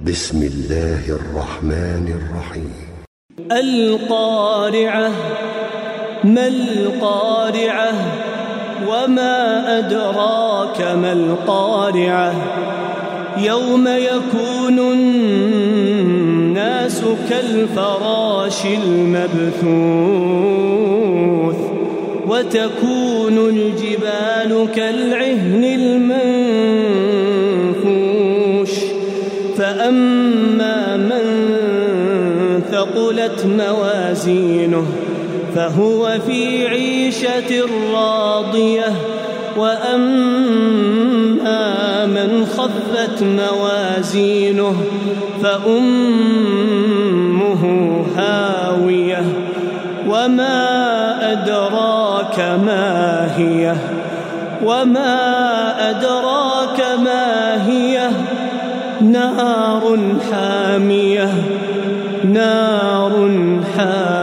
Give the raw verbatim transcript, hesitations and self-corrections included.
بسم الله الرحمن الرحيم. القارعة. ما القارعة؟ وما أدراك ما القارعة؟ يوم يكون الناس كالفراش المبثوث وتكون الجبال كالعهن المنفوش فأما من ثقلت موازينه فهو في عيشة راضية وأما من خفت موازينه فأمه هاوية وما أدراك ما هي وما أدراك ما هي نار حامية نار حامية